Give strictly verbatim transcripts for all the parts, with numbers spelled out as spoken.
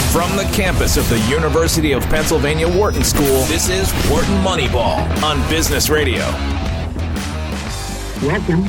From the campus of the University of Pennsylvania Wharton School, this is Wharton Moneyball on Business Radio. Welcome.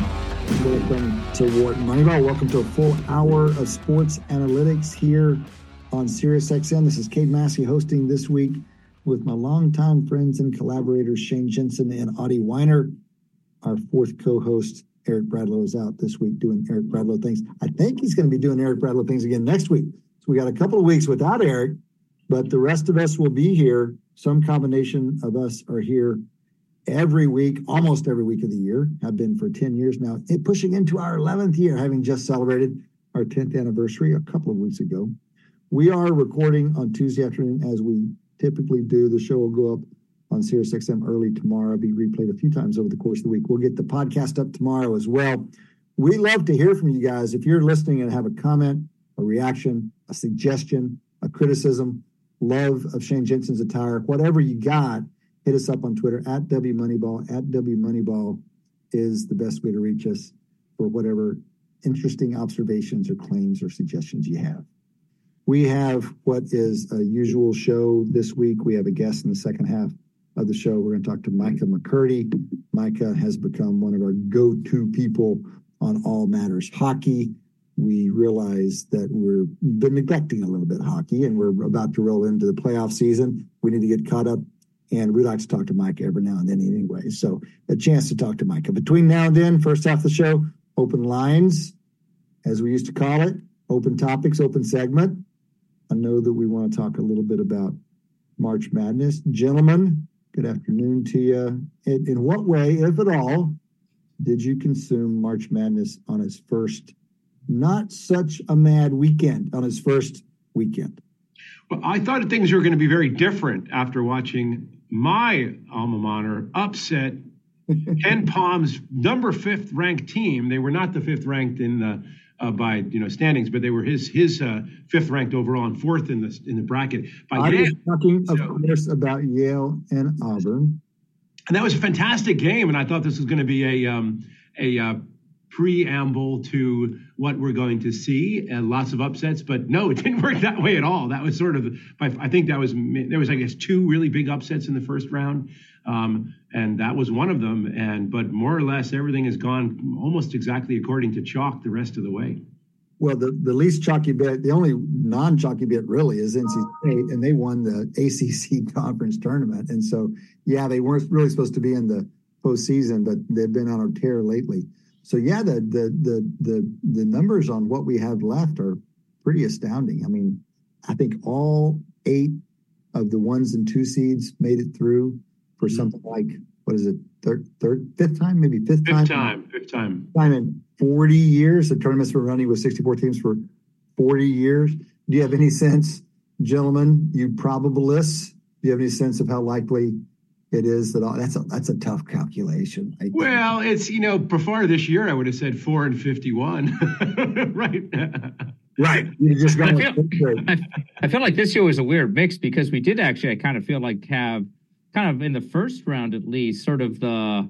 Welcome to Wharton Moneyball. Welcome to a full hour of sports analytics here on SiriusXM. This is Cade Massey hosting this week with my longtime friends and collaborators, Shane Jensen and Audie Weiner. Our fourth co-host, Eric Bradlow, is out this week doing Eric Bradlow things. I think he's going to be doing Eric Bradlow things again next week. So we got a couple of weeks without Eric, but the rest of us will be here. Some combination of us are here every week, almost every week of the year, have been for ten years now, it pushing into our eleventh year, having just celebrated our tenth anniversary a couple of weeks ago. We are recording on Tuesday afternoon as we typically do. The show will go up on SiriusXM early tomorrow, be replayed a few times over the course of the week. We'll get the podcast up tomorrow as well. We love to hear from you guys. If you're listening and have a comment, a reaction, a suggestion, a criticism, love of Shane Jensen's attire, whatever you got, hit us up on Twitter at W Moneyball. At W Moneyball is the best way to reach us for whatever interesting observations or claims or suggestions you have. We have what is a usual show this week. We have a guest in the second half of the show. We're going to talk to Micah McCurdy. Micah has become one of our go-to people on all matters hockey. We realize that we've been neglecting a little bit of hockey, and we're about to roll into the playoff season. We need to get caught up. And we like to talk to Micah every now and then anyway. So a chance to talk to Micah. Between now and then, first half of the show, open lines, as we used to call it, open topics, open segment. I know that we want to talk a little bit about March Madness. Gentlemen, good afternoon to you. In, in what way, if at all, did you consume March Madness on its first, not such a mad weekend, on its first weekend? Well, I thought things were going to be very different after watching my alma mater upset Ken Palm's number fifth ranked team. They were not the fifth ranked in the uh, by you know standings, but they were his his uh, fifth ranked overall and fourth in the in the bracket. By I Yale. was talking, of So, course, about Yale and Auburn, and that was a fantastic game. And I thought this was going to be a um, a uh, preamble to what we're going to see, and lots of upsets, but no, it didn't work that way at all. That was sort of, I think that was, there was, I guess, two really big upsets in the first round, um, and that was one of them. And, but more or less, everything has gone almost exactly according to chalk the rest of the way. Well, the, the least chalky bit, the only non-chalky bit really is N C State, and they won the A C C conference tournament. And so, yeah, they weren't really supposed to be in the postseason, but they've been on a tear lately. So, yeah, the, the the the the numbers on what we have left are pretty astounding. I mean, I think all eight of the ones and two seeds made it through for something like, what is it, third, third, fifth time, maybe fifth, Fifth time? time, fifth time. Time in forty years. The tournaments were running with sixty-four teams for forty years. Do you have any sense, gentlemen, you probabilists, do you have any sense of how likely it is that all, that's a that's a tough calculation? I think. Well, it's, you know, before this year, I would have said four and fifty-one, right? Right. You just I feel, I, I feel like this year was a weird mix because we did actually, I kind of feel like have kind of in the first round, at least sort of the,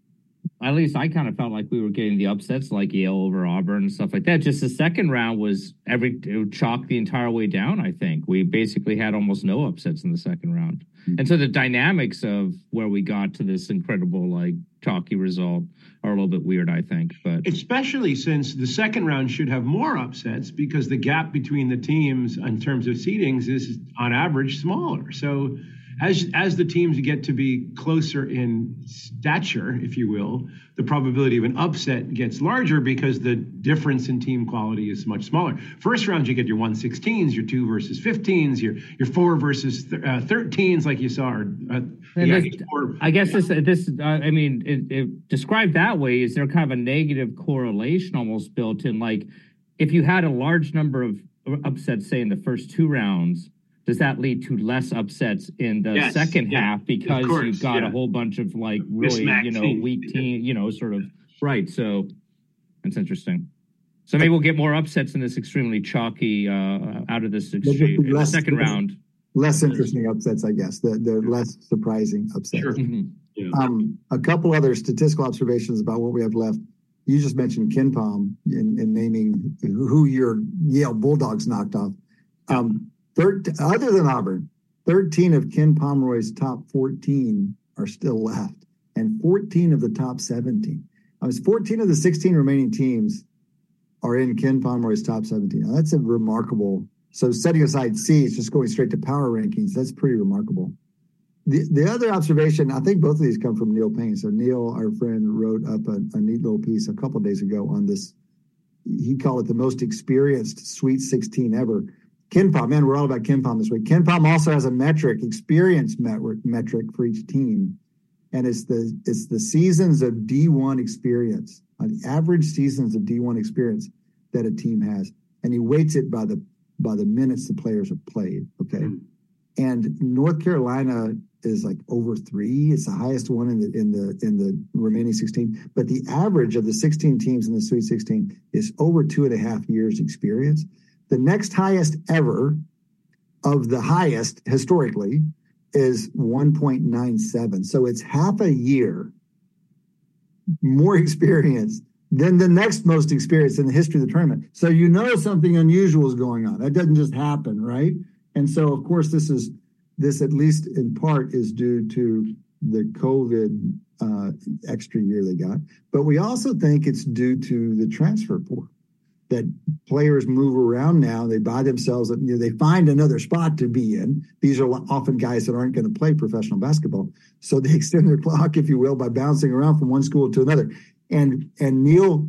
at least I kind of felt like we were getting the upsets like Yale over Auburn and stuff like that. Just the second round was every chalk the entire way down. I think we basically had almost no upsets in the second round. Mm-hmm. And so the dynamics of where we got to this incredible, like, chalky result are a little bit weird, I think. But especially since the second round should have more upsets because the gap between the teams in terms of seedings is on average smaller. So as as the teams get to be closer in stature, if you will, the probability of an upset gets larger because the difference in team quality is much smaller. First round, you get your one sixteens, your two versus fifteens, your your four versus th- uh, thirteens, like you saw. Or, uh, yeah, this, I guess this this uh, I mean, it, it, described that way, is there kind of a negative correlation almost built in? Like, if you had a large number of upsets, say in the first two rounds, does that lead to less upsets in the yes, second yeah, half because course, you've got yeah. a whole bunch of like really, Mismatch you know, team. weak team, you know, sort of right. So that's interesting. So maybe we'll get more upsets in this extremely chalky uh, out of this extreme, less, second less, round. Less interesting upsets, I guess. The the less surprising upsets. Sure. Mm-hmm. Yeah. Um, a couple other statistical observations about what we have left. You just mentioned Ken Palm in, in naming who your Yale Bulldogs knocked off. Um, thirteen, other than Auburn, thirteen of Ken Pomeroy's top fourteen are still left, and fourteen of the top seventeen. I was fourteen of the sixteen remaining teams are in Ken Pomeroy's top seventeen. Now, that's a remarkable. So setting aside seeds, just going straight to power rankings, that's pretty remarkable. The the other observation, I think both of these come from Neil Payne. So Neil, our friend, wrote up a, a neat little piece a couple of days ago on this. He called it the most experienced Sweet sixteen ever. KenPom, man, we're all about KenPom this week. KenPom also has a metric, experience metric, metric for each team, and it's the it's the seasons of D one experience, uh, the average seasons of D one experience that a team has, and he weights it by the by the minutes the players have played. Okay, mm-hmm. And North Carolina is like over three. It's the highest one in the in the in the remaining sixteen. But the average of the sixteen teams in the Sweet sixteen is over two and a half years experience. The next highest ever of the highest historically is one point nine seven. So it's half a year more experience than the next most experience in the history of the tournament. So you know something unusual is going on. That doesn't just happen, right? And so, of course, this is this at least in part is due to the COVID uh, extra year they got. But we also think it's due to the transfer portal. That players move around now. They buy themselves, you know, they find another spot to be in. These are often guys that aren't going to play professional basketball. So they extend their clock, if you will, by bouncing around from one school to another. And and Neil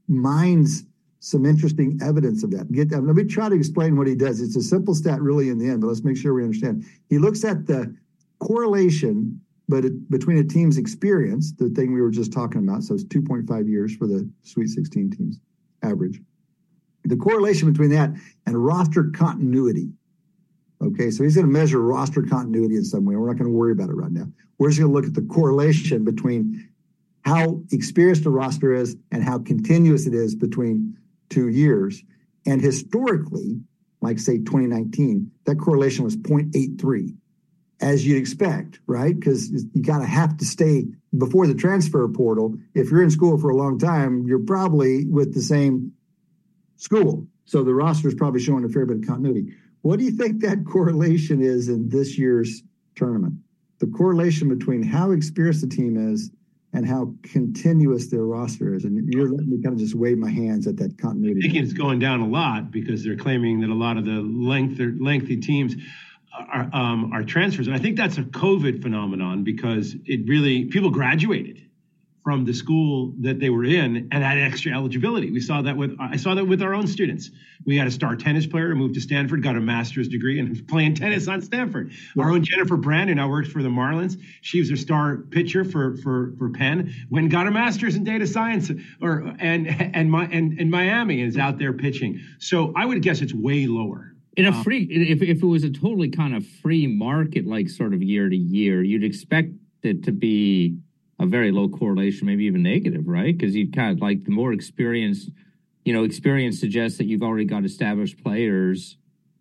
mines some interesting evidence of that. Get Let me try to explain what he does. It's a simple stat really in the end, but let's make sure we understand. He looks at the correlation but it, between a team's experience, the thing we were just talking about, so it's two point five years for the Sweet sixteen teams, average. The correlation between that and roster continuity. Okay, so he's going to measure roster continuity in some way. We're not going to worry about it right now. We're just going to look at the correlation between how experienced a roster is and how continuous it is between two years. And historically, like say twenty nineteen, that correlation was zero point eight three, as you'd expect, right? Because you got to have to stay before the transfer portal. If you're in school for a long time, you're probably with the same school. So the roster is probably showing a fair bit of continuity. What do you think that correlation is in this year's tournament? The correlation between how experienced the team is and how continuous their roster is. And you're letting me kind of just wave my hands at that continuity. I think it's going down a lot because they're claiming that a lot of the length, lengthy teams are, um, are transfers. And I think that's a COVID phenomenon because it really, people graduated from the school that they were in and had extra eligibility. We saw that with, I saw that with our own students. We had a star tennis player who moved to Stanford, got a master's degree and was playing tennis on Stanford. Yeah. Our own Jennifer Brand, who now works for the Marlins. She was a star pitcher for, for, for Penn, went and got a master's in data science or, and, and, my, and, and Miami and is out there pitching. So I would guess it's way lower. In a free, if, if it was a totally kind of free market, like sort of year to year, you'd expect it to be a very low correlation, maybe even negative, right? Because you kind of like the more experience, you know, experience suggests that you've already got established players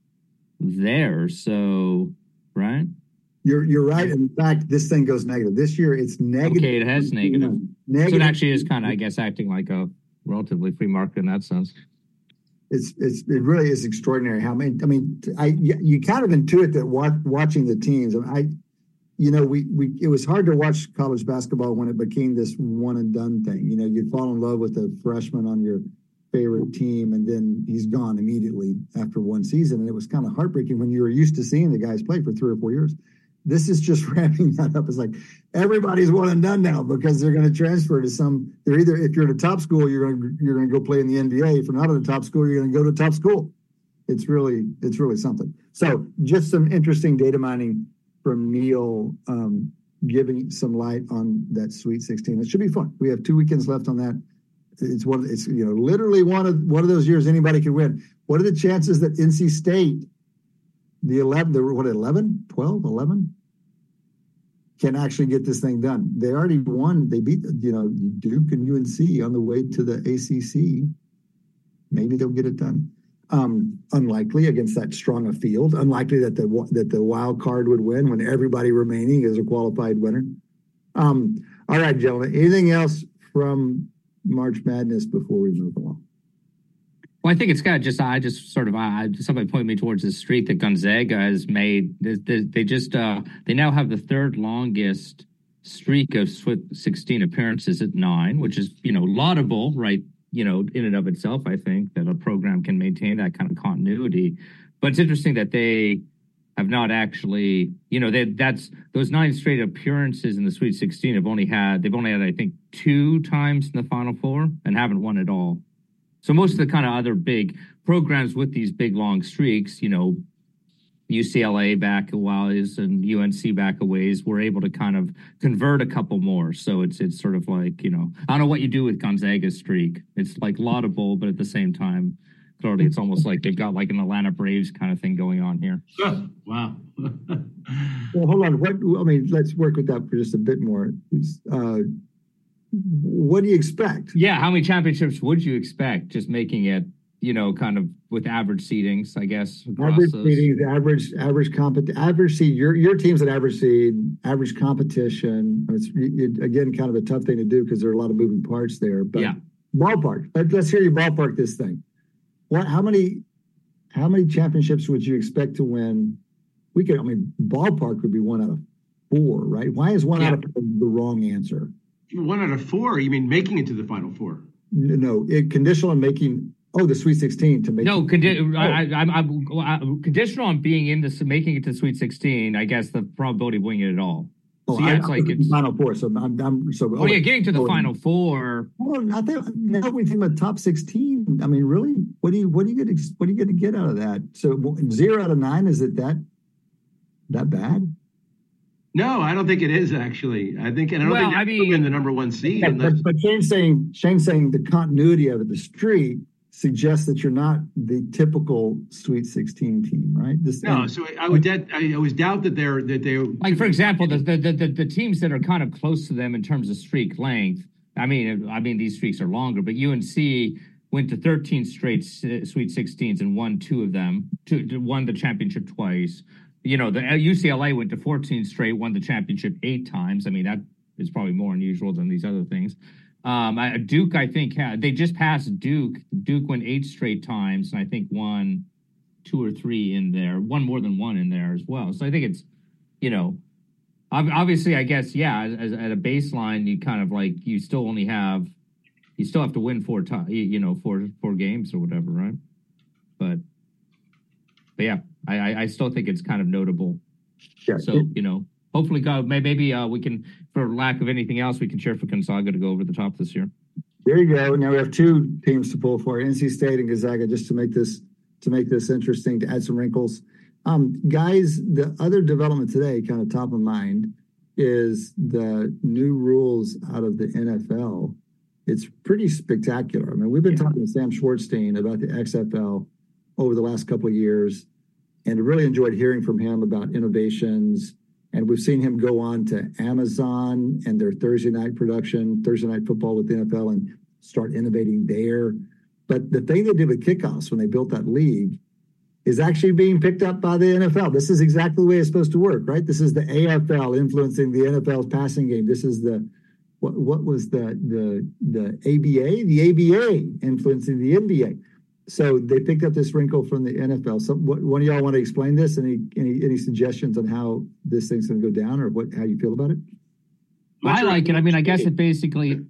there. So, right? You're you're right. In fact, this thing goes negative. This year, it's negative. Okay, it has negative. negative. So it actually is kind of, I guess, acting like a relatively free market in that sense. It's it's it really is extraordinary how many. I mean, I you kind of intuit that watch, watching the teams. I. You know, we, we it was hard to watch college basketball when it became this one and done thing. You know, you'd fall in love with a freshman on your favorite team, and then he's gone immediately after one season. And it was kind of heartbreaking when you were used to seeing the guys play for three or four years. This is just ramping that up. It's like everybody's one and done now because they're going to transfer to some. They're either if you're at a top school, you're going to you're going to go play in the N B A. If you're not at a top school, you're going to go to a top school. It's really it's really something. So just some interesting data mining from Neil, um, giving some light on that Sweet sixteen. It should be fun. We have two weekends left on that. It's one. It's you know literally one of one of those years anybody can win. What are the chances that N C State, the eleven, the what eleven, twelve, eleven, can actually get this thing done? They already won. They beat you know Duke and U N C on the way to the A C C. Maybe they'll get it done. Um, unlikely against that strong a field. Unlikely that the that the wild card would win when everybody remaining is a qualified winner. Um, all right, gentlemen. Anything else from March Madness before we move along? Well, I think it's got just, I just sort of, I somebody pointed me towards this streak that Gonzaga has made. They, they, they just, uh, they now have the third longest streak of Sweet sixteen appearances at nine, which is, you know, laudable, right? You know, in and of itself, I think that a program can maintain that kind of continuity. But it's interesting that they have not actually, you know, they, that's those nine straight appearances in the Sweet sixteen have only had, they've only had, I think, two times in the Final Four and haven't won at all. So most of the kind of other big programs with these big long streaks, you know, U C L A back a ways and U N C back a ways, were able to kind of convert a couple more. So it's it's sort of like, you know, I don't know what you do with Gonzaga's streak. It's like laudable, but at the same time, clearly it's almost like they've got like an Atlanta Braves kind of thing going on here. Oh, wow. Well, hold on. What I mean, let's work with that for just a bit more. Uh, what do you expect? Yeah, how many championships would you expect? Just making it, you know, kind of with average seedings, I guess. Average seedings, average, average compet, average seed. Your your team's an average seed, average competition. It's it, again kind of a tough thing to do because there are a lot of moving parts there. But yeah. Ballpark. Let, let's hear you ballpark this thing. What? How many? How many championships would you expect to win? We could. I mean, ballpark would be one out of four, right? Why is one yeah. out of four the wrong answer? One out of four? You mean making it to the Final Four? No, it, conditional on making. Oh, the Sweet sixteen to make. No, condi- oh. I, I, I'm, I'm, I'm conditional on being in this, making it to Sweet sixteen. I guess the probability of winning it at all. Oh, so yeah, I, it's like it's Final Four. So I'm, I'm so. Oh, oh yeah, getting to the oh, Final Four. Oh, I think now we think about top sixteen. I mean, really, what do you what do you get what do you get to get out of that? So zero out of nine, is it that that bad? No, I don't think it is actually. I think, and I don't well, think I mean, in the number one seed. Yeah, unless... but, but Shane's saying Shane's saying the continuity of it, the streak suggests that you're not the typical Sweet sixteen team, right? This no, so I would doubt, I always doubt that they're that they like, for example, the, the the the teams that are kind of close to them in terms of streak length. I mean, I mean these streaks are longer, but U N C went to thirteen straight Sweet sixteens and won two of them. Two, won the championship twice. You know, the U C L A went to fourteen straight, won the championship eight times. I mean, that is probably more unusual than these other things. Um, I, Duke, I think, had, they just passed Duke. Duke went eight straight times, and I think won two or three in there, one more than one in there as well. So I think it's, you know, obviously, I guess, yeah, as, at a baseline, you kind of like, you still only have, you still have to win four, to, you know, four four games or whatever, right? But, but yeah, I, I still think it's kind of notable. Yeah. So, you know, hopefully, God, maybe uh, we can, for lack of anything else, we can cheer for Gonzaga to go over the top this year. There you go. Now we have two teams to pull for: N C State and Gonzaga, just to make this to make this interesting, to add some wrinkles. Um, guys, the other development today, kind of top of mind, is the new rules out of the N F L. It's pretty spectacular. I mean, we've been yeah. talking to Sam Schwartzstein about the X F L over the last couple of years, and really enjoyed hearing from him about innovations. And we've seen him go on to Amazon and their Thursday night production, Thursday night football with the N F L, and start innovating there. But the thing they did with kickoffs when they built that league is actually being picked up by the N F L. This is exactly the way it's supposed to work, right? This is the A F L influencing the N F L's passing game. This is the what what was the the the A B A? The A B A influencing the N B A. So they picked up this wrinkle from the N F L. So what, one of y'all want to explain this? Any any any suggestions on how this thing's going to go down, or what how you feel about it? I like it. I mean, I guess it basically.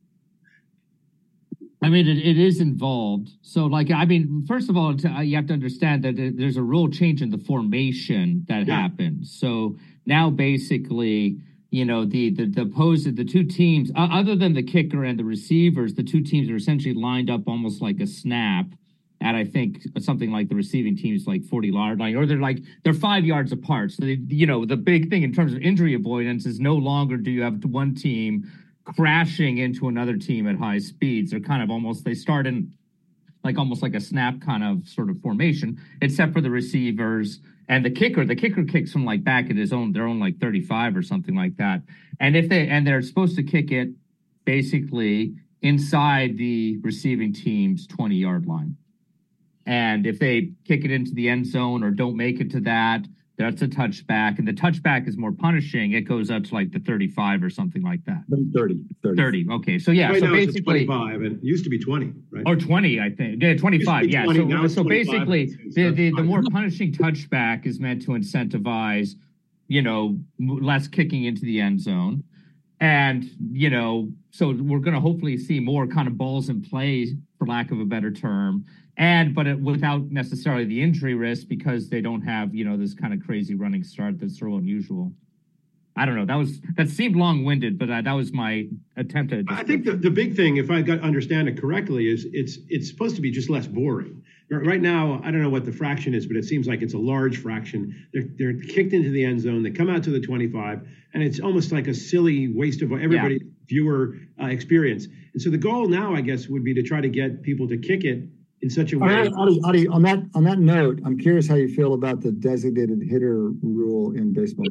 I mean, it, it is involved. So, like, I mean, first of all, to, uh, you have to understand that there's a rule change in the formation that yeah. happens. So now, basically, you know, the the the opposed the two teams, uh, other than the kicker and the receivers, the two teams are essentially lined up almost like a snap. At I think something like the receiving team's like forty yard line, or they're like they're five yards apart. So they, you know, the big thing in terms of injury avoidance is no longer do you have one team crashing into another team at high speeds. They're kind of almost they start in like almost like a snap kind of sort of formation, except for the receivers and the kicker. The kicker kicks from like back at his own their own like thirty-five or something like that. And if they and they're supposed to kick it basically inside the receiving team's twenty yard line. And if they kick it into the end zone or don't make it to that, That's a touchback, and the touchback is more punishing. It goes up to like the thirty-five or something like that. thirty. thirty. thirty. Okay, so yeah, right so now it's basically twenty-five, and it used to be twenty, right? or twenty, I think. Yeah, twenty-five. Yeah. twenty, So, so basically, the, the the more fine. punishing touchback is meant to incentivize, you know, less kicking into the end zone, and you know, so we're going to hopefully see more kind of balls in play, for lack of a better term. And but it, without necessarily the injury risk, because they don't have, you know, this kind of crazy running start that's so unusual. I don't know. That was that seemed long-winded, but uh, that was my attempt at. I think the, the big thing, if I got understand it correctly, is it's it's supposed to be just less boring. Right now, I don't know what the fraction is, but it seems like it's a large fraction. They're they're kicked into the end zone. They come out to the twenty-five, and it's almost like a silly waste of everybody yeah. viewer uh, experience. And so the goal now, I guess, would be to try to get people to kick it in such a way. All right, Adi, Adi, on that on that note, I'm curious how you feel about the designated hitter rule in baseball.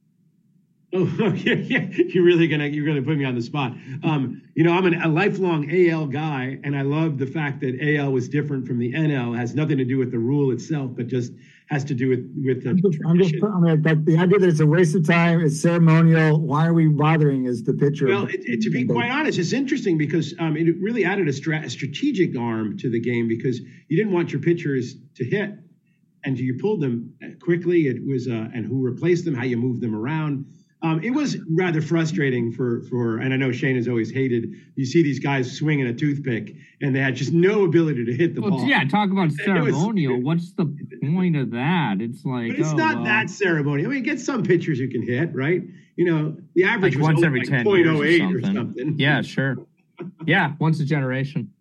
Oh yeah, yeah. You're really gonna you're gonna put me on the spot. Um, you know, I'm an, a lifelong A L guy, and I love the fact that A L was different from the N L. It has nothing to do with the rule itself, but just has to do with with the. I'm just, I'm just, I mean, that, the idea that it's a waste of time, it's ceremonial. Why are we bothering? Is the pitcher? Well, it, it, to be quite honest, it's interesting because um, it really added a, stra- a strategic arm to the game because you didn't want your pitchers to hit, and you pulled them quickly. It was uh, and who replaced them, how you moved them around. Um, it was rather frustrating for, for, and I know Shane has always hated, you see these guys swinging a toothpick and they had just no ability to hit the well, ball. Yeah, talk about ceremonial. Was, What's the point of that? It's like, but it's oh, not well. that ceremonial. I mean, get some pitchers you can hit, right? You know, the average like was once every like ten zero point zero eight years or or something. something. Yeah, sure. Yeah, once a generation.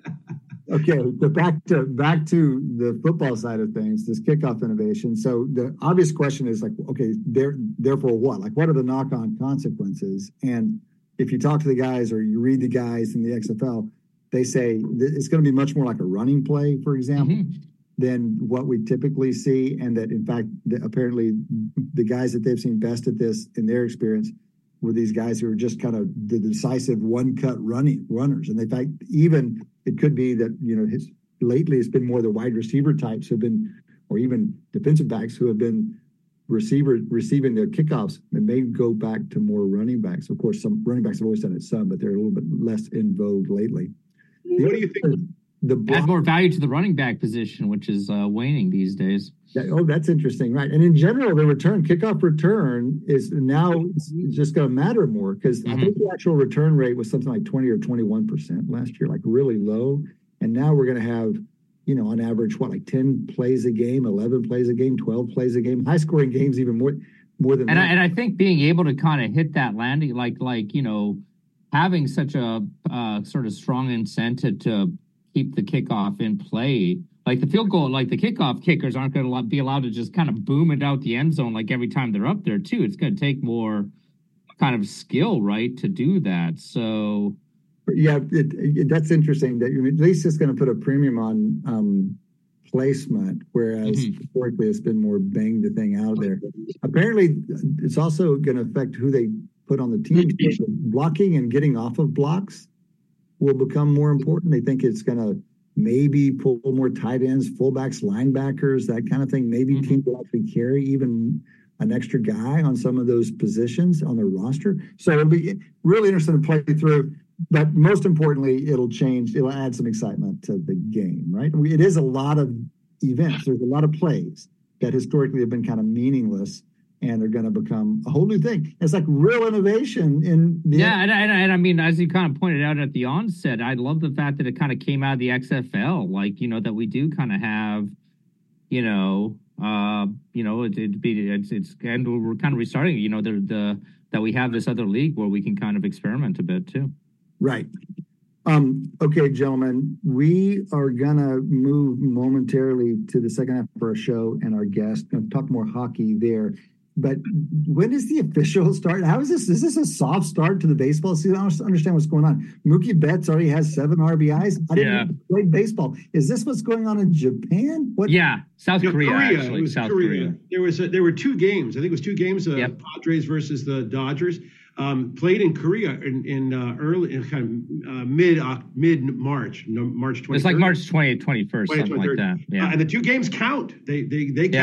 Okay, so back to back to the football side of things, this kickoff innovation. So the obvious question is like, okay, there, therefore what? Like, what are the knock-on consequences? And if you talk to the guys or you read the guys in the X F L, they say it's going to be much more like a running play, for example, mm-hmm. than what we typically see. And that, in fact, the, apparently the guys that they've seen best at this in their experience were these guys who are just kind of the decisive one-cut running runners. And in fact, even it could be that, you know, his, lately it's been more the wide receiver types who have been, or even defensive backs who have been receiver receiving their kickoffs, and may go back to more running backs. Of course, some running backs have always done it some, but they're a little bit less in vogue lately. Well, what do you think? The block, add more value to the running back position, which is uh, waning these days. That, oh, that's interesting, right? And in general, the return kickoff return is now it's just going to matter more because mm-hmm. I think the actual return rate was something like twenty or twenty-one percent last year, like really low. And now we're going to have, you know, on average, what, like ten plays a game, eleven plays a game, twelve plays a game, high scoring games, even more, more than and that. I, and I think being able to kind of hit that landing, like, like, you know, having such a uh, sort of strong incentive to keep the kickoff in play. Like the field goal, like the kickoff kickers aren't going to be allowed to just kind of boom it out the end zone like every time they're up there too. It's going to take more kind of skill, right, to do that. So, yeah, it, it, that's interesting. That at least it's going to put a premium on um, placement, whereas mm-hmm. historically it's been more bang the thing out there. Apparently, it's also going to affect who they put on the team. Blocking and getting off of blocks will become more important. They think it's going to maybe pull more tight ends, fullbacks, linebackers, that kind of thing. Maybe mm-hmm. teams will actually carry even an extra guy on some of those positions on their roster. So it'll be really interesting to play through. But most importantly, it'll change. It'll add some excitement to the game, right? It is a lot of events. There's a lot of plays that historically have been kind of meaningless, and they're going to become a whole new thing. It's like real innovation in the yeah, and, and, and I mean, as you kind of pointed out at the onset, I love the fact that it kind of came out of the X F L, like, you know, that we do kind of have, you know, uh, you know, it, it'd be it's it's and we're kind of restarting, you know, the the that we have this other league where we can kind of experiment a bit too. Right. Um, okay, gentlemen, we are going to move momentarily to the second half of our show and our guest. Going to talk more hockey there. But when does the official start? How is this? Is this a soft start to the baseball season? I don't understand what's going on. Mookie Betts already has seven R B Is. I didn't yeah. play baseball. Is this what's going on in Japan? What? Yeah, South yeah, Korea. Korea. Actually, it was South Korea. Korea. There was a, there were two games. I think it was two games. Uh, yep. Padres versus the Dodgers. Um, played in Korea in, in uh, early, in kind of uh, mid uh, mid March, no, March twenty. It's like March twentieth, twenty-first, something like that. Yeah, uh, and the two games count. They they they yeah. count.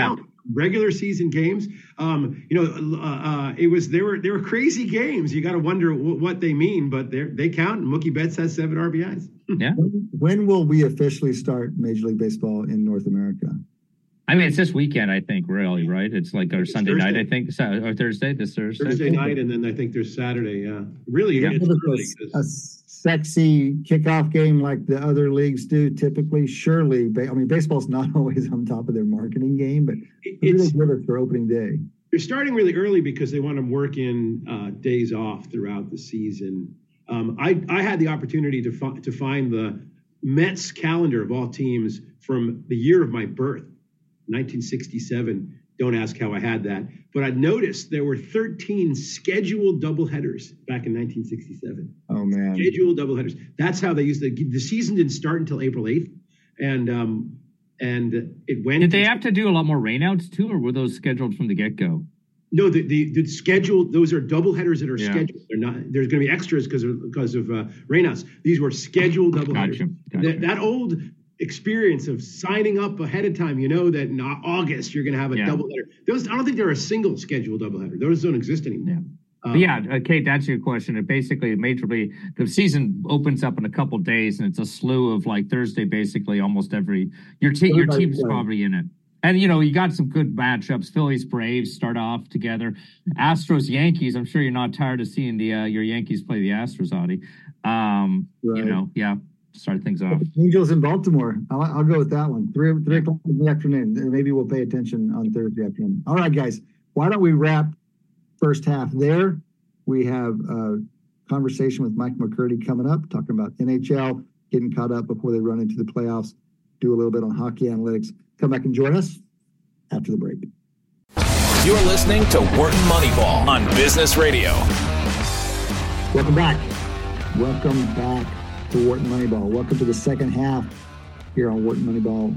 regular season games, um, you know, uh, uh, it was they were they were crazy games. You got to wonder w- what they mean, but they they count. Mookie Betts has seven R B Is. Yeah. When will we officially start Major League Baseball in North America? I mean, it's this weekend, I think, really, right? It's like our It's Sunday Thursday. night, I think, so- or Thursday, this Thursday. Thursday night, and then I think there's Saturday. Yeah, really, Yeah. it's early, A 'cause- sexy kickoff game like the other leagues do typically. Surely, ba- I mean, baseball's not always on top of their marketing game, but it- who do they it's give us for opening day? they're starting really early because they want to work in uh, days off throughout the season. Um, I I had the opportunity to fi- to find the Mets calendar of all teams from the year of my birth, nineteen sixty-seven. Don't ask how I had that, but I noticed there were thirteen scheduled doubleheaders back in nineteen sixty-seven. Oh man, Scheduled doubleheaders. That's how they used the the season didn't start until April eighth, and um and it went. Did they have to do a lot more rainouts too, or were those scheduled from the get-go? No, the, the, the scheduled, those are double headers that are Yeah. scheduled. They're not, there's going to be extras because of, because of uh, rainouts. These were scheduled double Gotcha, headers. gotcha. That, that old experience of signing up ahead of time, you know that in Au- August you're going to have a Yeah. double header. Those, I don't think they're a single scheduled double header. Those don't exist anymore. Yeah. Um, But yeah, uh, Kate, that's your question. It basically, Major League, the season opens up in a couple days, and it's a slew of like Thursday, basically almost every your team. Your Everybody's team's playing. probably in it, and you know you got some good matchups. Phillies, Braves start off together. Astros, Yankees. I'm sure you're not tired of seeing the uh, your Yankees play the Astros, Audie. Um, Right. You know, yeah, start things off. Angels in Baltimore. I'll, I'll go with that one. Three three o'clock in the afternoon. And maybe we'll pay attention on Thursday afternoon. All right, guys. Why don't we wrap first half there? We have a conversation with Mike McCurdy coming up, talking about N H L, getting caught up before they run into the playoffs, do a little bit on hockey analytics. Come back and join us after the break. You're listening to Wharton Moneyball on Business Radio. Welcome back. Welcome back to Wharton Moneyball. Welcome to the second half here on Wharton Moneyball.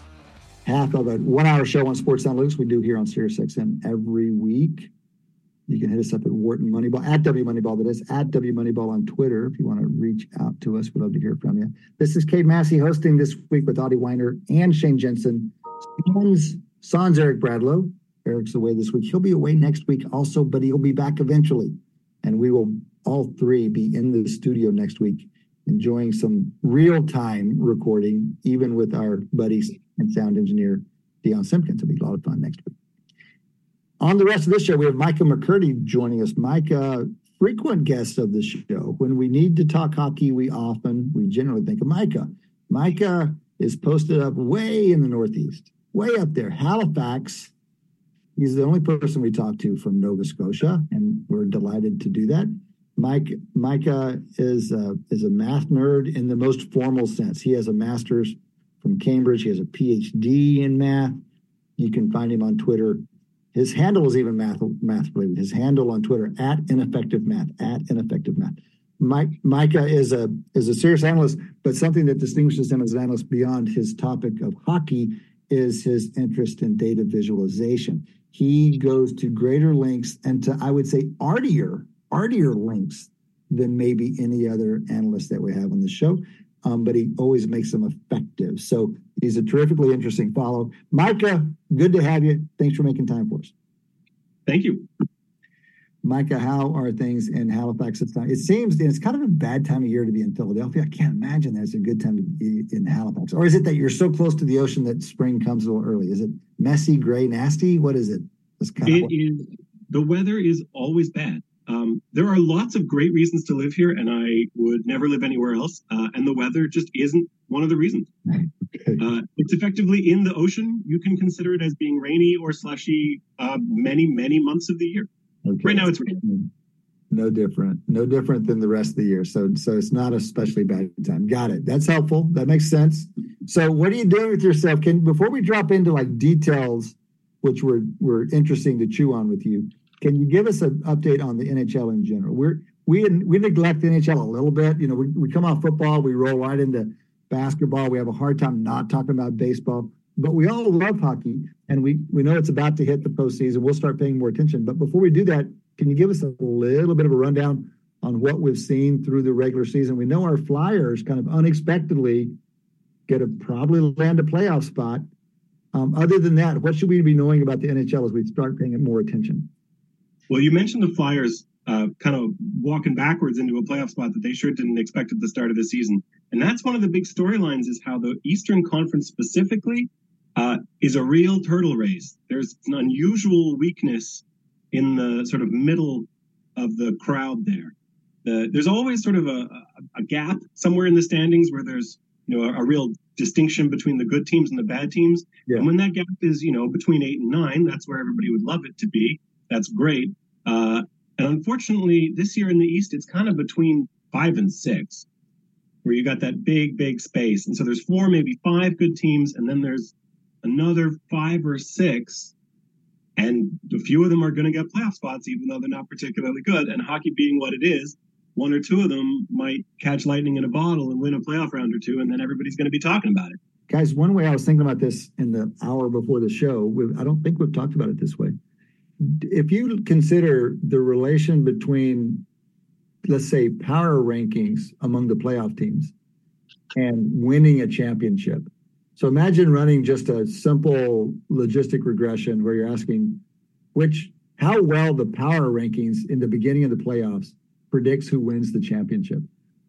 Half of a one-hour show on sports analytics we do here on SiriusXM every week. You can hit us up at Wharton Moneyball, at W Moneyball, that is, at W Moneyball on Twitter if you want to reach out to us. We'd love to hear from you. This is Kate Massey hosting this week with Audie Weiner and Shane Jensen. Sans, sans Eric Bradlow. Eric's away this week. He'll be away next week also, but he'll be back eventually. And we will all three be in the studio next week enjoying some real-time recording, even with our buddies and sound engineer, Deion Simpkins. It'll be a lot of fun next week. On the rest of this show, we have Micah McCurdy joining us. Micah, frequent guest of the show. When we need to talk hockey, we often, we generally think of Micah. Micah is posted up way in the Northeast, way up there, Halifax. He's the only person we talk to from Nova Scotia, and we're delighted to do that. Mike, Micah is a, is a math nerd in the most formal sense. He has a master's from Cambridge. He has a P H D in math. You can find him on Twitter. His handle is even math math related. His handle on Twitter at ineffective math at ineffective math. Mike Micah is a is a serious analyst, but something that distinguishes him as an analyst beyond his topic of hockey is his interest in data visualization. He goes to greater lengths and to, I would say, artier, artier lengths than maybe any other analyst that we have on the show. Um, but he always makes them effective. So he's a terrifically interesting follow. Micah, good to have you. Thanks for making time for us. Thank you. Micah, how are things in Halifax this time? It seems it's kind of a bad time of year to be in Philadelphia. I can't imagine that it's a good time to be in Halifax. Or is it that you're so close to the ocean that spring comes a little early? Is it messy, gray, nasty? What is it? It's kind It of is, the weather is always bad. Um, there are lots of great reasons to live here, and I would never live anywhere else. Uh, and the weather just isn't one of the reasons. okay. Uh, it's effectively in the ocean. You can consider it as being rainy or slushy uh, many, many months of the year. Okay. Right now it's raining. No different. No different than the rest of the year. So so it's not a especially bad time. Got it. That's helpful. That makes sense. So what are you doing with yourself? Can before we drop into like details, which were were interesting to chew on with you, can you give us an update on the N H L in general? We're we we neglect the N H L a little bit. You know, we, we come off football, we roll right into basketball. We have a hard time not talking about baseball. But we all love hockey, and we, we know it's about to hit the postseason. We'll start paying more attention. But before we do that, can you give us a little bit of a rundown on what we've seen through the regular season? We know our Flyers kind of unexpectedly get a probably land a playoff spot. Um, other than that, what should we be knowing about the N H L as we start paying it more attention? Well, you mentioned the Flyers uh, kind of walking backwards into a playoff spot that they sure didn't expect at the start of the season. And that's one of the big storylines, is how the Eastern Conference specifically uh, is a real turtle race. There's an unusual weakness in the sort of middle of the crowd there. The, there's always sort of a, a gap somewhere in the standings where there's, you know, a, a real distinction between the good teams and the bad teams. Yeah. And when that gap is, you know, between eight and nine, that's where everybody would love it to be. That's great. Uh, and unfortunately, this year in the East, it's kind of between five and six, where you got that big, big space. And so there's four, maybe five good teams, and then there's another five or six, and a few of them are going to get playoff spots, even though they're not particularly good. And hockey being what it is, one or two of them might catch lightning in a bottle and win a playoff round or two, and then everybody's going to be talking about it. Guys, one way I was thinking about this in the hour before the show, we've, I don't think we've talked about it this way. If you consider the relation between, let's say, power rankings among the playoff teams and winning a championship. So imagine running just a simple logistic regression where you're asking which, how well the power rankings in the beginning of the playoffs predicts who wins the championship.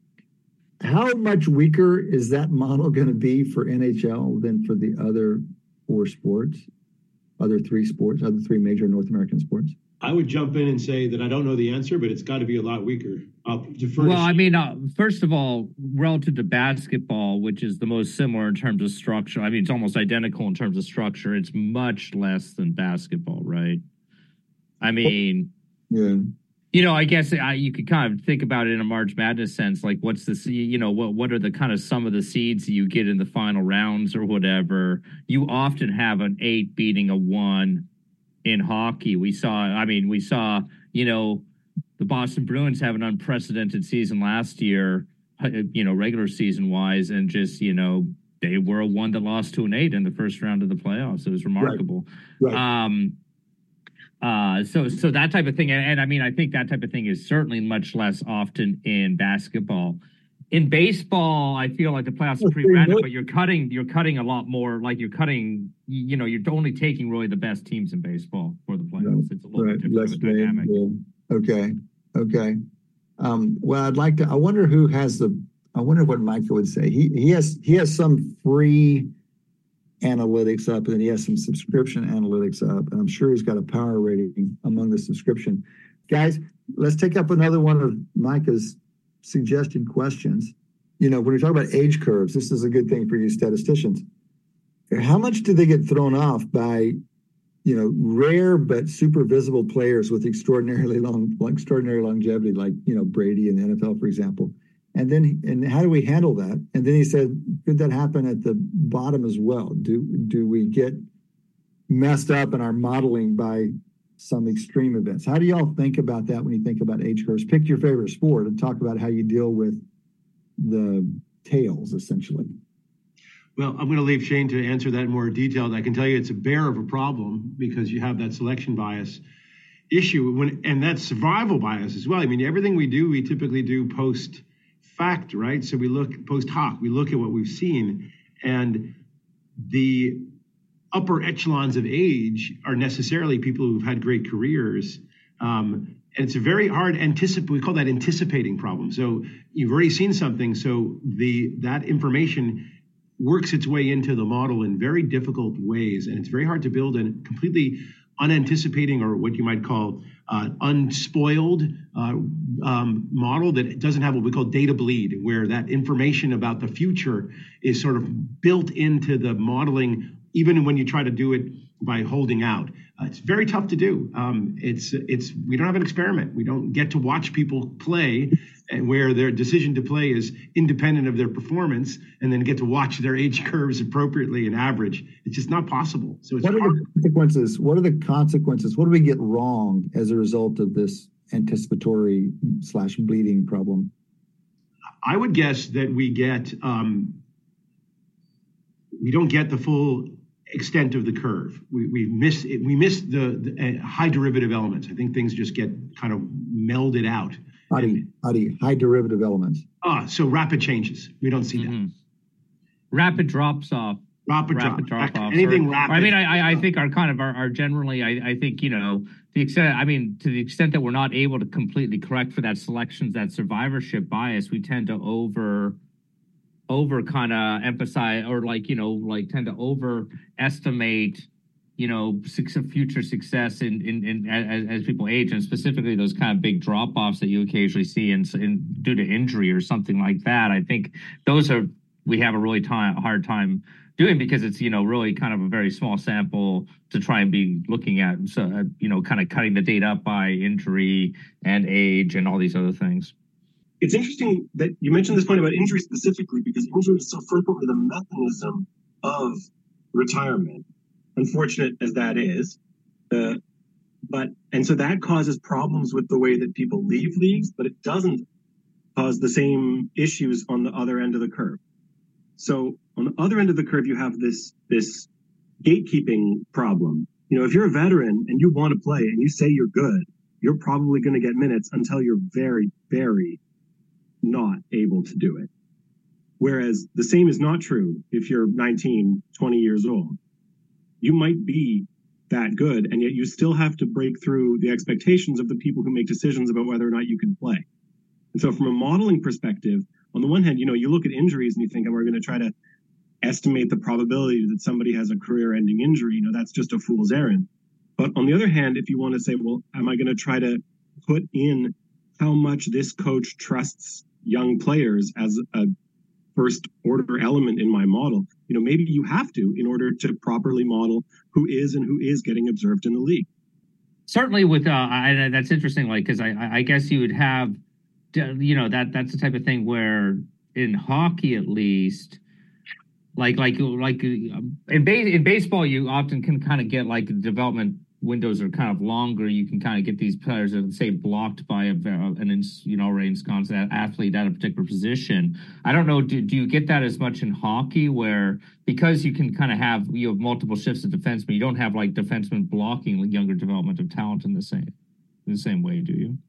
How much weaker is that model going to be for N H L than for the other four sports, other three sports, other three major North American sports? I would jump in and say that I don't know the answer, but it's got to be a lot weaker. I'll defer well, to I mean, uh, first of all, relative to basketball, which is the most similar in terms of structure, I mean, it's almost identical in terms of structure. It's much less than basketball, right? I mean, yeah. You know, I guess uh, you could kind of think about it in a March Madness sense, like what's the, you know, what what are the kind of some of the seeds that you get in the final rounds or whatever. You often have an eight beating a one in hockey. We saw, I mean, we saw, you know, the Boston Bruins have an unprecedented season last year, you know, regular season wise, and just, you know, they were a one that lost to an eight in the first round of the playoffs. It was remarkable. Right. Right. Um, Uh, so, so that type of thing. And, and I mean, I think that type of thing is certainly much less often in basketball. In baseball, I feel like the playoffs are pretty random, but you're cutting, you're cutting a lot more, like you're cutting, you know, you're only taking really the best teams in baseball for the playoffs. It's a little right. bit different of a dynamic. Yeah. Okay. Okay. Um, well, I'd like to, I wonder who has the, I wonder what Micah would say. He, he has, he has some free analytics up, and then he has some subscription analytics up, and I'm sure he's got a power rating among the subscription. Guys, let's take up another one of Micah's suggested questions. You know, when we talk about age curves, this is a good thing for you statisticians. How much do they get thrown off by, you know, rare but super visible players with extraordinarily long, extraordinary longevity, like, you know, Brady in the N F L, for example? And then, and how do we handle that? And then he said, could that happen at the bottom as well? Do do we get messed up in our modeling by some extreme events? How do y'all think about that when you think about age curves? Pick your favorite sport and talk about how you deal with the tails, essentially. Well, I'm going to leave Shane to answer that in more detail. I can tell you it's a bear of a problem because you have that selection bias issue, when, and that's survival bias as well. I mean, everything we do, we typically do post fact, right? So we look post hoc, we look at what we've seen, and the upper echelons of age are necessarily people who've had great careers. Um, and it's a very hard anticipate. We call that anticipating problem. So you've already seen something. So the that information works its way into the model in very difficult ways. And it's very hard to build a completely unanticipating, or what you might call uh, unspoiled uh, um, model that doesn't have what we call data bleed, where that information about the future is sort of built into the modeling, even when you try to do it by holding out. Uh, it's very tough to do. Um, it's it's we don't have an experiment. We don't get to watch people play, and where their decision to play is independent of their performance, and then get to watch their age curves appropriately and average. It's just not possible. So it's what are hard. the consequences? What are the consequences? What do we get wrong as a result of this anticipatory slash bleeding problem? I would guess that we get um, we don't get the full extent of the curve. We we miss it, we miss the, the uh, high derivative elements. I think things just get kind of melded out. Adi, Adi, high derivative elements. Ah, so rapid changes. We don't see mm-hmm. that. Rapid drops off. rapid, rapid drop, drop off. anything or, rapid. I mean, I, I think are kind of are, are generally. I, I think you know the extent. I mean, to the extent that we're not able to completely correct for that selections, that survivorship bias, we tend to over. over kind of emphasize or like, you know, like tend to overestimate, you know, future success in, in, in as, as people age, and specifically those kind of big drop offs that you occasionally see in, in due to injury or something like that. I think those are, we have a really time, hard time doing because it's, you know, really kind of a very small sample to try and be looking at. So, uh, you know, kind of cutting the data up by injury and age and all these other things. It's interesting that you mentioned this point about injury specifically because injury is so frequently the mechanism of retirement, unfortunate as that is. Uh, but and so that causes problems with the way that people leave leagues, but it doesn't cause the same issues on the other end of the curve. So on the other end of the curve, you have this this gatekeeping problem. You know, if you're a veteran and you want to play and you say you're good, you're probably going to get minutes until you're very, very not able to do it. Whereas the same is not true if you're nineteen, twenty years old. You might be that good, and yet you still have to break through the expectations of the people who make decisions about whether or not you can play. And so from a modeling perspective, on the one hand, you know, you look at injuries and you think, oh, we're going to try to estimate the probability that somebody has a career-ending injury. You know, that's just a fool's errand. But on the other hand, if you want to say, well, am I going to try to put in how much this coach trusts young players as a first order element in my model, you know, maybe you have to in order to properly model who is and who is getting observed in the league. Certainly with, uh, I, that's interesting, like, because I, I guess you would have, you know, that that's the type of thing where in hockey, at least, like, like, like in, base, in baseball, you often can kind of get like development windows are kind of longer. You can kind of get these players that say blocked by a, an you know already ensconced athlete at a particular position. I don't know. Do, do you get that as much in hockey, where because you can kind of have you have multiple shifts of defensemen, you don't have like defensemen blocking younger development of talent in the same in the same way, do you?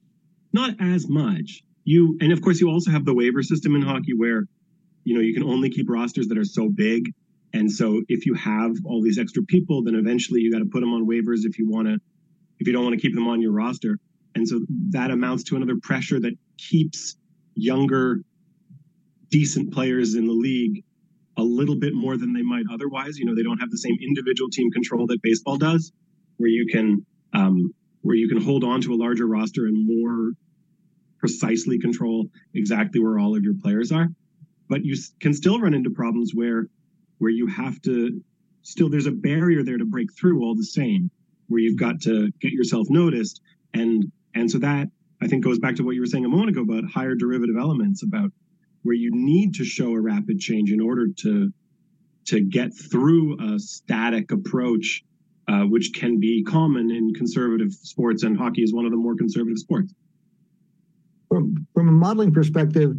Not as much. You and of course you also have the waiver system in hockey where you know you can only keep rosters that are so big. And so if you have all these extra people, then eventually you got to put them on waivers if you want to, if you don't want to keep them on your roster. And so that amounts to another pressure that keeps younger, decent players in the league a little bit more than they might otherwise. You know, they don't have the same individual team control that baseball does, where you can, um, where you can hold on to a larger roster and more precisely control exactly where all of your players are. But you can still run into problems where where you have to still, there's a barrier there to break through all the same, where you've got to get yourself noticed. And, and so that I think goes back to what you were saying a moment ago about higher derivative elements, about where you need to show a rapid change in order to, to get through a static approach, uh, which can be common in conservative sports, and hockey is one of the more conservative sports. From, from a modeling perspective,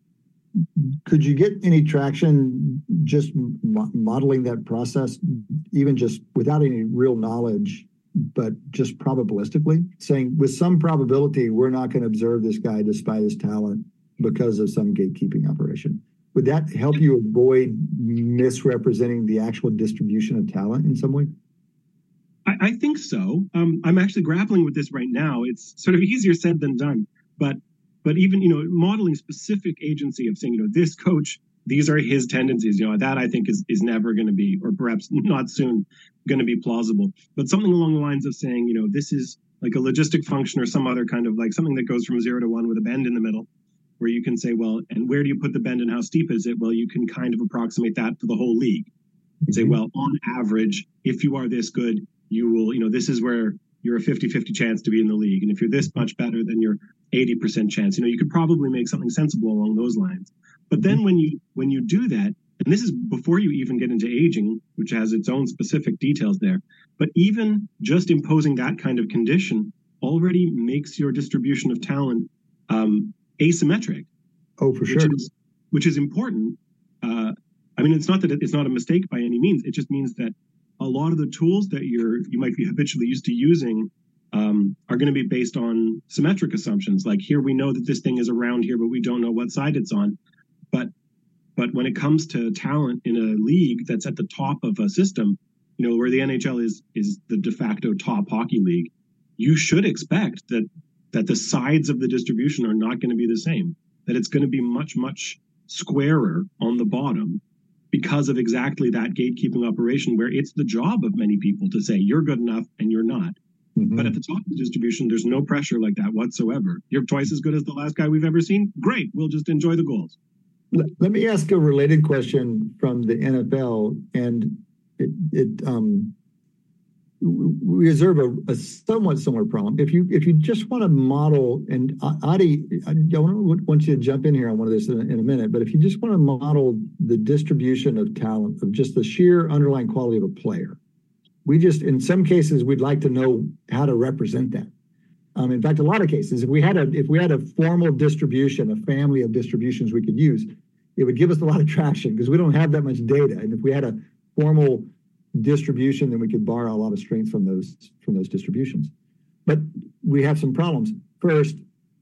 could you get any traction just mo- modeling that process, even just without any real knowledge, but just probabilistically saying with some probability, we're not going to observe this guy despite his talent because of some gatekeeping operation? Would that help you avoid misrepresenting the actual distribution of talent in some way? I, I think so. Um, I'm actually grappling with this right now. It's sort of easier said than done, but But even, you know, modeling specific agency of saying, you know, this coach, these are his tendencies, you know, that I think is, is never going to be, or perhaps not soon, going to be plausible. But something along the lines of saying, you know, this is like a logistic function or some other kind of like something that goes from zero to one with a bend in the middle, where you can say, well, and where do you put the bend and how steep is it? Well, you can kind of approximate that for the whole league. And say, well, on average, if you are this good, you will, you know, this is where you're a fifty-fifty chance to be in the league. And if you're this much better, then you're eighty percent chance. You know, you could probably make something sensible along those lines. But then when you when you do that, and this is before you even get into aging, which has its own specific details there, but even just imposing that kind of condition already makes your distribution of talent um, asymmetric. Oh, for which sure. Is, which is important. Uh, I mean, it's not that it, it's not a mistake by any means. It just means that a lot of the tools that you're you might be habitually used to using um, are going to be based on symmetric assumptions. Like here, we know that this thing is around here, but we don't know what side it's on. But But when it comes to talent in a league that's at the top of a system, you know, where the N H L is is the de facto top hockey league, you should expect that that the sides of the distribution are not going to be the same, that it's going to be much, much squarer on the bottom because of exactly that gatekeeping operation where it's the job of many people to say you're good enough and you're not. Mm-hmm. But at the top of the distribution, there's no pressure like that whatsoever. You're twice as good as the last guy we've ever seen. Great. We'll just enjoy the goals. Let, let me ask a related question from the N F L. And it, it um, we observe a, a somewhat similar problem. If you if you just want to model, and Adi, I don't want you to jump in here on one of this in a, in a minute, but if you just want to model the distribution of talent, of just the sheer underlying quality of a player, we just, in some cases, we'd like to know how to represent that. Um, in fact, a lot of cases, if we had a if we had a formal distribution, a family of distributions we could use, it would give us a lot of traction because we don't have that much data. And if we had a formal distribution, then we could borrow a lot of strength from those from those distributions. But we have some problems. First,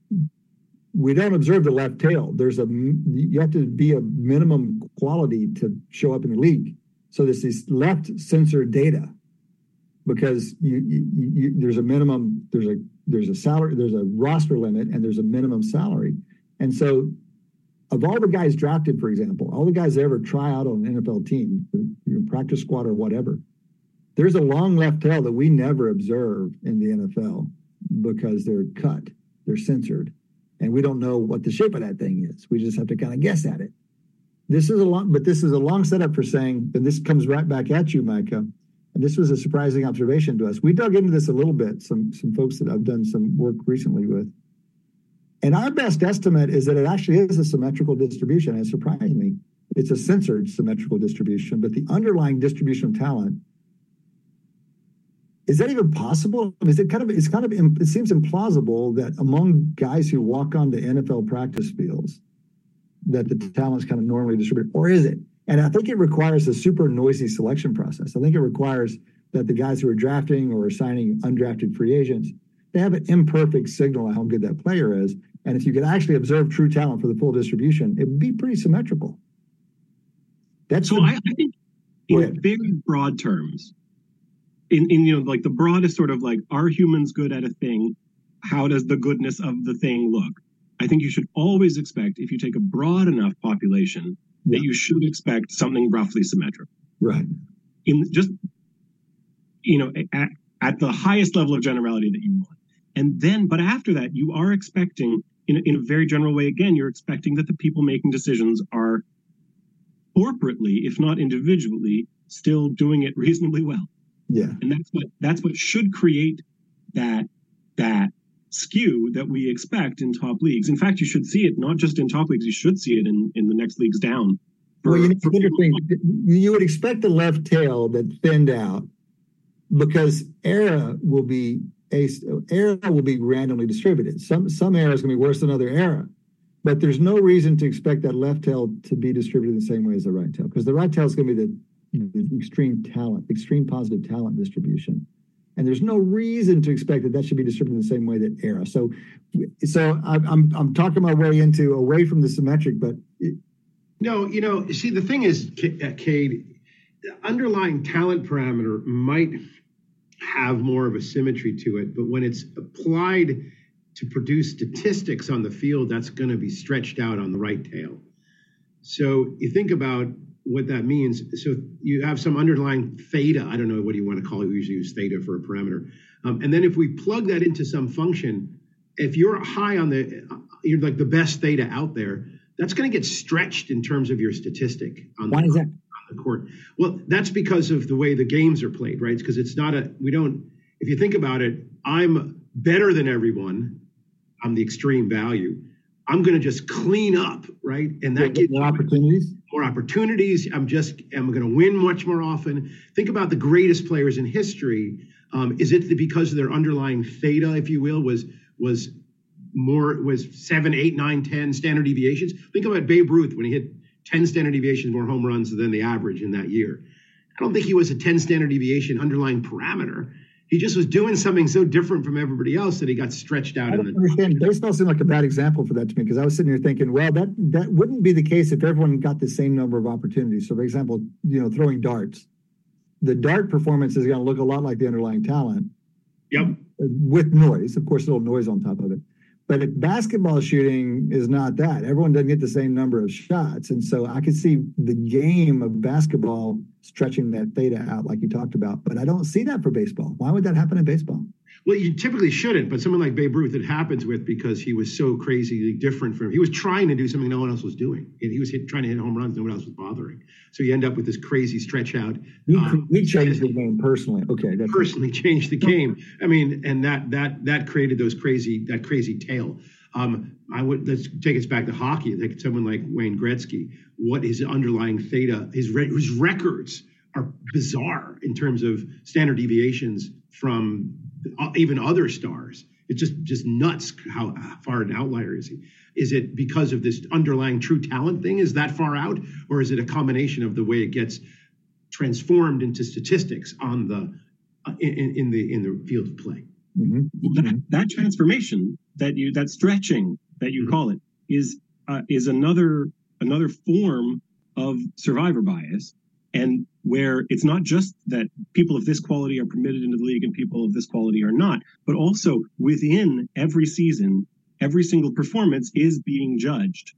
we don't observe the left tail. There's a you have to be a minimum quality to show up in the league. So there's this left censored data because you, you, you, there's a minimum, there's a there's a salary, there's a roster limit, and there's a minimum salary. And so, of all the guys drafted, for example, all the guys that ever try out on an N F L team, your practice squad or whatever, there's a long left tail that we never observe in the N F L because they're cut, they're censored, and we don't know what the shape of that thing is. We just have to kind of guess at it. This is a long, but this is a long setup for saying, and this comes right back at you, Micah. And this was a surprising observation to us. We dug into this a little bit. Some some folks that I've done some work recently with. And our best estimate is that it actually is a symmetrical distribution. And it surprised me. It's a censored symmetrical distribution, but the underlying distribution of talent, is that even possible? I mean, is it kind of, it's kind of, it seems implausible that among guys who walk onto N F L practice fields, that the talent's kind of normally distributed, or is it? And I think it requires a super noisy selection process. I think it requires that the guys who are drafting or signing undrafted free agents, they have an imperfect signal on how good that player is. And if you could actually observe true talent for the full distribution, it would be pretty symmetrical. That's so the, I, I think in very broad terms, in, in, you know, like the broadest sort of like, are humans good at a thing? How does the goodness of the thing look? I think you should always expect, if you take a broad enough population, yeah. that you should expect something roughly symmetrical. Right. In just, you know, at, at the highest level of generality that you want. And then, but after that, you are expecting, in a, in a very general way, again, you're expecting that the people making decisions are corporately, if not individually, still doing it reasonably well. Yeah. And that's what, that's what should create that, that skew that we expect in top leagues. In fact, you should see it not just in top leagues, you should see it in, in the next leagues down. For, well, you know, it's interesting. You would expect the left tail that thinned out because era will be a era will be randomly distributed. Some some era is going to be worse than other era, but there's no reason to expect that left tail to be distributed the same way as the right tail, because the right tail is going to be the, the extreme talent, extreme positive talent distribution. And there's no reason to expect that that should be distributed the same way that era. So, so I'm I'm talking my way into away from the symmetric, but it, no, you know, see, the thing is, Cade, the underlying talent parameter might have more of a symmetry to it, but when it's applied to produce statistics on the field, that's going to be stretched out on the right tail. So you think about what that means. So you have some underlying theta. I don't know what you want to call it. We usually use theta for a parameter. Um, and then if we plug that into some function, if you're high on the, you're like the best theta out there, that's going to get stretched in terms of your statistic. On Why the, is that? On the court. Well, that's because of the way the games are played, right? Because it's not a, we don't, if you think about it, I'm better than everyone. I'm the extreme value. I'm going to just clean up, right? And that gives more opportunities. More opportunities. I'm just, I'm going to win much more often. Think about the greatest players in history. Um, is it because of their underlying theta, if you will, was was more was seven, eight, nine, ten standard deviations? Think about Babe Ruth when he hit ten standard deviations more home runs than the average in that year. I don't think he was a ten standard deviation underlying parameter. He just was doing something so different from everybody else that he got stretched out. I don't in the understand. Baseball seemed like a bad example for that to me, because I was sitting here thinking, well, that that wouldn't be the case if everyone got the same number of opportunities. So, for example, you know, throwing darts, the dart performance is going to look a lot like the underlying talent. Yep. With noise, of course, a little noise on top of it. But if basketball shooting is not that, everyone doesn't get the same number of shots. And so I could see the game of basketball stretching that theta out like you talked about. But I don't see that for baseball. Why would that happen in baseball? Well, you typically shouldn't, but someone like Babe Ruth, it happens with because he was so crazily different from, he was trying to do something no one else was doing. And he was hit, trying to hit home runs, no one else was bothering. So you end up with this crazy stretch out. We, um, we changed the game personally. Okay. That's personally changed the game. I mean, and that that that created those crazy, that crazy tail. Um, I would, let's take us back to hockey. Like someone like Wayne Gretzky, what his underlying theta, his, re, his records are bizarre in terms of standard deviations from even other stars. It's just just nuts how far an outlier is he. Is it because of this underlying true talent thing? Is that far out? Or is it a combination of the way it gets transformed into statistics on the uh, in, in the in the field of play? Mm-hmm. That, that transformation, that you that stretching that you mm-hmm. call it, is uh, is another another form of survivor bias. And where it's not just that people of this quality are permitted into the league and people of this quality are not, but also within every season, every single performance is being judged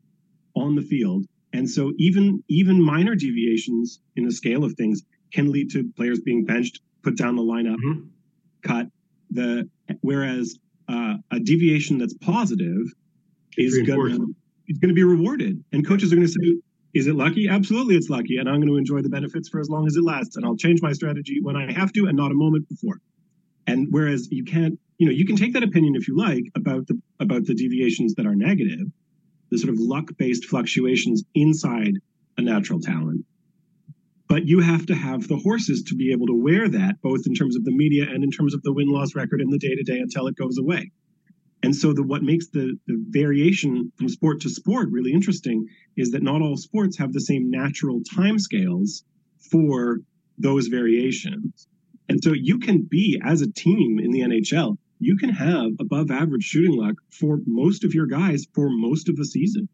on the field. And so even even minor deviations in the scale of things can lead to players being benched, put down the lineup, mm-hmm. cut. The whereas uh, a deviation that's positive is going to it's going to be rewarded, and coaches are going to say, is it lucky? Absolutely, it's lucky, and I'm going to enjoy the benefits for as long as it lasts, and I'll change my strategy when I have to and not a moment before. And whereas you can't, you know, you can take that opinion if you like about the about the deviations that are negative, the sort of luck-based fluctuations inside a natural talent. But you have to have the horses to be able to wear that, both in terms of the media and in terms of the win-loss record in the day-to-day until it goes away. And so the, what makes the, the variation from sport to sport really interesting is that not all sports have the same natural timescales for those variations. And so you can be, as a team in the N H L, you can have above average shooting luck for most of your guys for most of the season.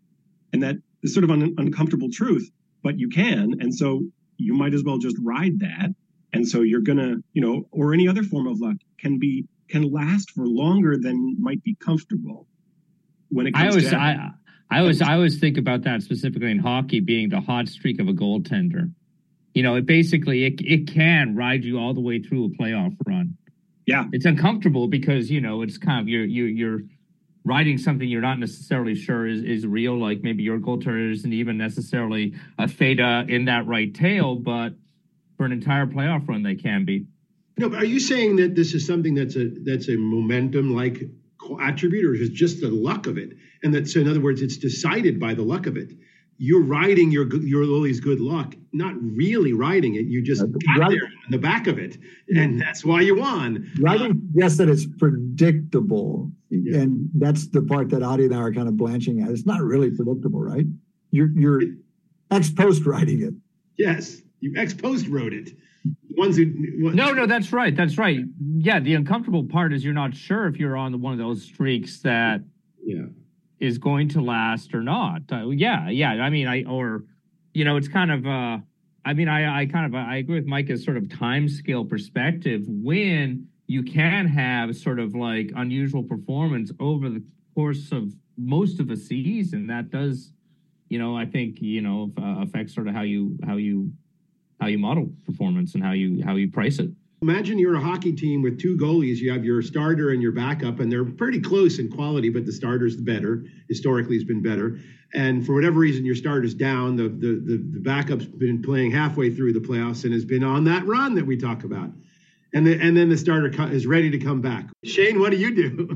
And that is sort of an uncomfortable truth, but you can. And so you might as well just ride that. And so you're going to, you know, or any other form of luck can be, can last for longer than might be comfortable when it comes I always, to I, I always, I always think about that specifically in hockey being the hot streak of a goaltender. You know, it basically, it, it can ride you all the way through a playoff run. Yeah. It's uncomfortable because, you know, it's kind of, you're, you're, you're riding something you're not necessarily sure is, is real. Like maybe your goaltender isn't even necessarily a theta in that right tail, but for an entire playoff run, they can be. No, but are you saying that this is something that's a that's a momentum-like attribute, or is it just the luck of it? And that, so in other words, it's decided by the luck of it. You're riding your your Lily's good luck, not really riding it. You just got right there in the back of it, and that's why you won. Riding, uh, yes, that it's predictable, yeah. And that's the part that Adi and I are kind of blanching at. It's not really predictable, right? You're you're ex post riding it. Yes, you ex post rode it. Ones who, what, no, no, that's right. That's right. Yeah, the uncomfortable part is you're not sure if you're on one of those streaks that yeah. is going to last or not. Uh, yeah, yeah. I mean, I or you know, it's kind of. Uh, I mean, I, I kind of I agree with Micah's sort of time scale perspective when you can have sort of like unusual performance over the course of most of a season. That does, you know, I think you know uh, affects sort of how you how you. how you model performance and how you how you price it. Imagine you're a hockey team with two goalies. You have your starter and your backup, and they're pretty close in quality, but the starter's the better. Historically, has been better. And for whatever reason, your starter's down. The, the the the backup's been playing halfway through the playoffs and has been on that run that we talk about. And the, and then the starter is ready to come back. Shane, what do you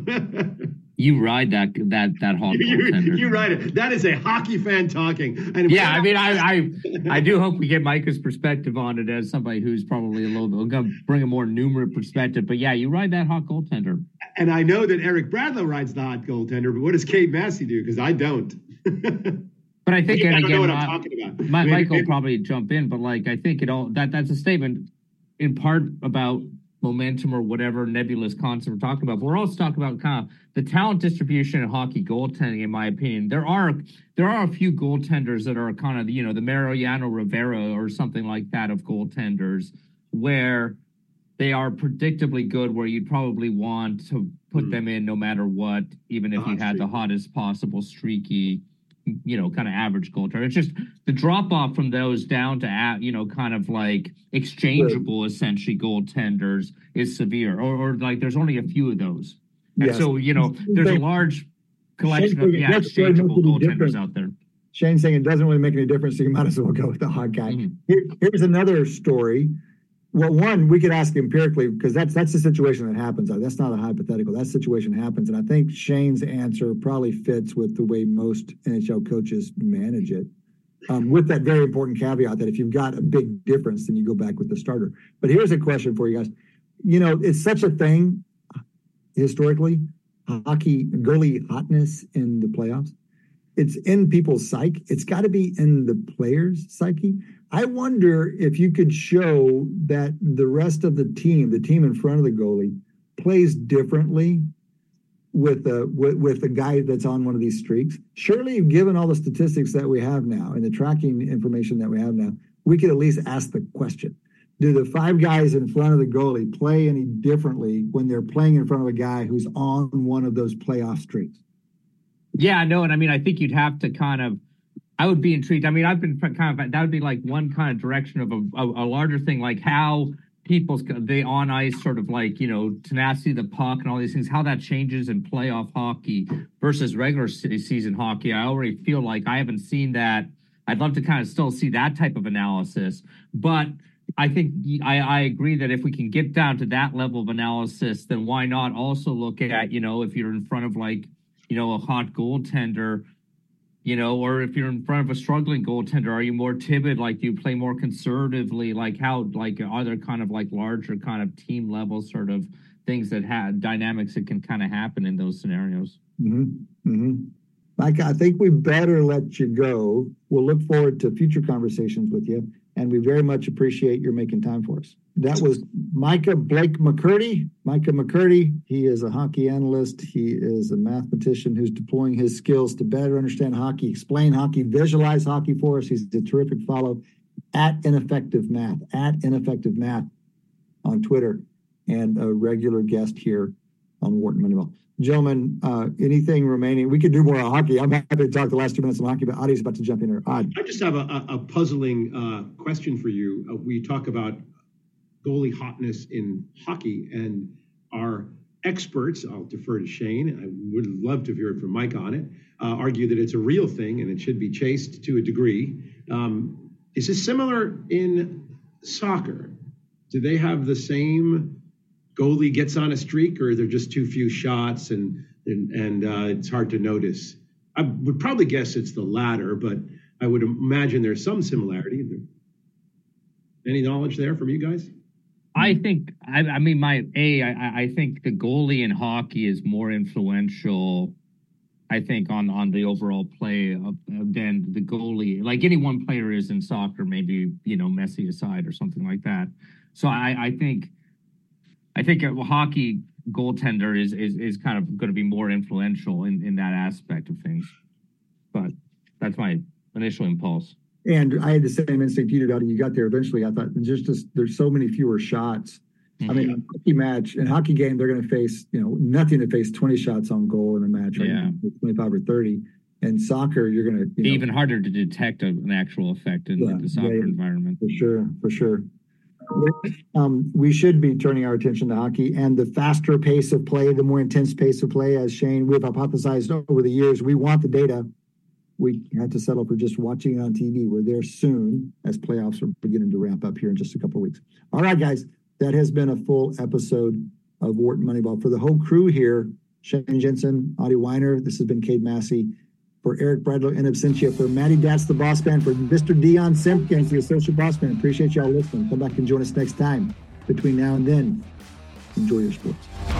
do? You ride that that that hot you, goaltender. You ride it. That is a hockey fan talking. And yeah, I mean, I, I I do hope we get Micah's perspective on it as somebody who's probably a little going to bring a more numerate perspective. But yeah, you ride that hot goaltender. And I know that Eric Bradlow rides the hot goaltender, but what does Cade Massey do? Because I don't. But I think, I and don't again, know what my, I'm talking about. My, Maybe, Mike will maybe. probably jump in, but like I think it all that that's a statement in part about momentum or whatever nebulous concept we're talking about. But we're also talking about kind of the talent distribution in hockey goaltending, in my opinion. There are there are a few goaltenders that are kind of, you know, the Mariano Rivera or something like that of goaltenders, where they are predictably good, where you'd probably want to put mm. them in no matter what, even if the you had streak. the hottest possible streaky, you know, kind of average goaltender. It's just the drop off from those down to, you know, kind of like exchangeable, right. essentially goaltenders is severe, or, or like there's only a few of those. And yes. so, you know, there's a large collection of yeah, exchangeable goaltenders out there. Shane's saying it doesn't really make any difference, so you might as well go with the hot guy. Mm-hmm. Here, here's another story. Well, one, we could ask empirically, because that's that's the situation that happens. That's not a hypothetical. That situation happens. And I think Shane's answer probably fits with the way most N H L coaches manage it, um, with that very important caveat that if you've got a big difference, then you go back with the starter. But here's a question for you guys. You know, it's such a thing, historically, hockey, goalie hotness in the playoffs. It's in people's psyche. It's got to be in the players' psyche. I wonder if you could show that the rest of the team, the team in front of the goalie, plays differently with a with, with a guy that's on one of these streaks. Surely, given all the statistics that we have now and the tracking information that we have now, we could at least ask the question: do the five guys in front of the goalie play any differently when they're playing in front of a guy who's on one of those playoff streaks? Yeah, no, and I mean, I think you'd have to kind of. I would be intrigued. I mean, I've been kind of, that would be like one kind of direction of a, a, a larger thing, like how people's, they on ice sort of like, you know, tenacity of the puck and all these things, how that changes in playoff hockey versus regular season hockey. I already feel like I haven't seen that. I'd love to kind of still see that type of analysis. But I think I, I agree that if we can get down to that level of analysis, then why not also look at, you know, if you're in front of like, you know, a hot goaltender, you know, or if you're in front of a struggling goaltender, are you more timid? Like, do you play more conservatively? Like, how, like, are there kind of like larger kind of team level sort of things that have dynamics that can kind of happen in those scenarios? Mm-hmm. Mm-hmm. Mike, I think we better let you go. We'll look forward to future conversations with you, and we very much appreciate your making time for us. That was Micah Blake McCurdy. Micah McCurdy, he is a hockey analyst. He is a mathematician who's deploying his skills to better understand hockey, explain hockey, visualize hockey for us. He's a terrific follow at Ineffective Math, at Ineffective Math on Twitter, and a regular guest here on Wharton Moneyball. Gentlemen, uh, anything remaining? We could do more on hockey. I'm happy to talk the last two minutes on hockey, but Adi's about to jump in here. Odd. I just have a, a, a puzzling uh, question for you. Uh, we talk about goalie hotness in hockey, and our experts, I'll defer to Shane, I would love to hear it from Mike on it, uh, argue that it's a real thing and it should be chased to a degree. Um, is this similar in soccer? Do they have the same goalie gets on a streak, or are there just too few shots and and, and uh, it's hard to notice? I would probably guess it's the latter, but I would imagine there's some similarity. Any knowledge there from you guys? I think, I, I mean, my A, I, I think the goalie in hockey is more influential, I think, on, on the overall play of, of than the goalie. Like any one player is in soccer, maybe, you know, Messi aside or something like that. So I, I think, I think a hockey goaltender is, is, is kind of going to be more influential in, in that aspect of things. But that's my initial impulse. And I had the same instinct you did, Adi. You got there eventually. I thought there's just there's so many fewer shots. Mm-hmm. I mean, a hockey match, in a hockey game, they're going to face, you know, nothing to face twenty shots on goal in a match, right? Yeah. twenty-five or thirty. And soccer, you're going to, you know, even harder to detect a, an actual effect in, yeah, in the soccer yeah, environment. For sure, for sure. Um, we should be turning our attention to hockey and the faster pace of play, the more intense pace of play. As Shane, we've hypothesized over the years, we want the data. We had to settle for just watching it on T V. We're there soon as playoffs are beginning to ramp up here in just a couple of weeks. All right, guys, that has been a full episode of Wharton Moneyball. For the whole crew here, Shane Jensen, Adi Weiner, this has been Cade Massey. For Eric Bradlow in absentia, for Matty Datz, the boss man, for Mister Dion Simpkins, the associate boss man. Appreciate y'all listening. Come back and join us next time. Between now and then, enjoy your sports.